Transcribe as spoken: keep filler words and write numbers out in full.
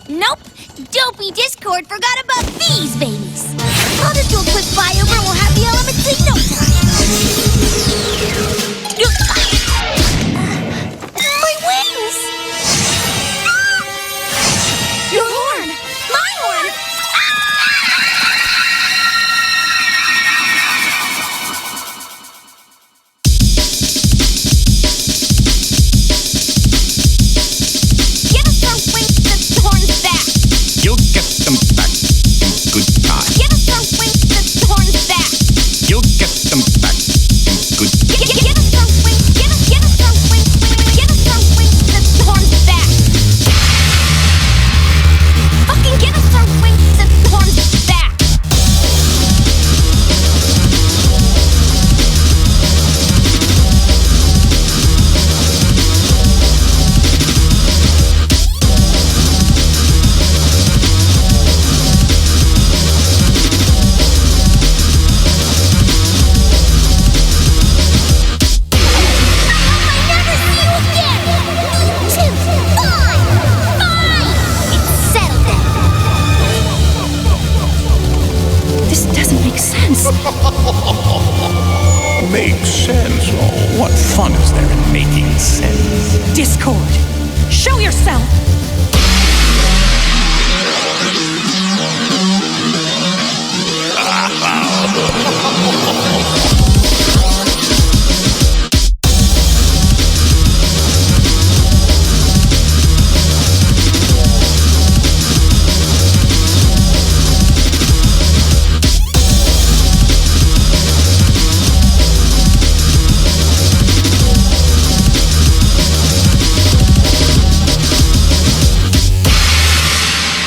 Nope. Dopey Discord forgot about these babies. I'll just do a quick flyover and we'll have the elements in no time. My wings! Your horn! My horn! Give us our wings, the horns back! You'll get them back in good time. Give us our wings, the horns back! You'll get them back in good time. Give, give us our wings, give us, give us our wings, give us our wings, the horns back! Fucking give us our wings, the horns back! This doesn't make sense. Makes sense? Oh, what fun is there in making sense? Discord, show yourself!